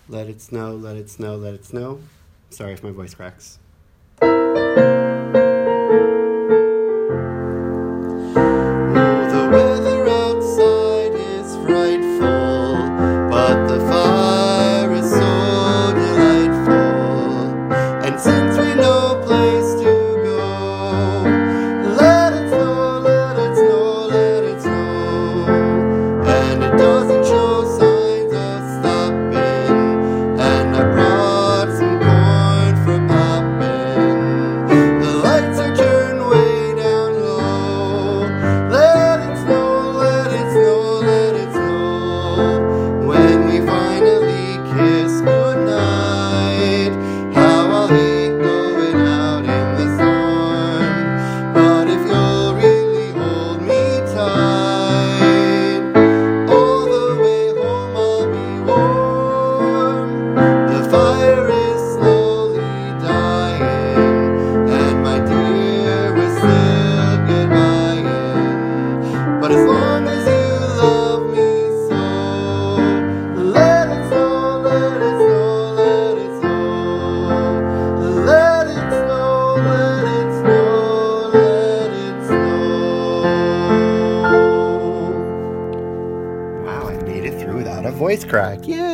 Let it snow, let it snow, let it snow. Sorry if my voice cracks. The weather outside is frightful, but the fire is so delightful. And since we know a place to go, let it snow, let it snow, let it snow. And it doesn't show signs of stopping, and I brought some corn for popping. The lights are turned way down low. Let it snow, let it snow, let it snow. When we finally kiss goodnight, how I'll hate going out in the storm. But if you'll really hold me tight, all the way home I'll be warm. The fire is slowly dying, and my dear, we're still goodbying. But as long as you love me so, let it snow, let it snow, let it snow. Let it snow, let it snow, let it snow. Wow, I made it through without a voice crack. Yay!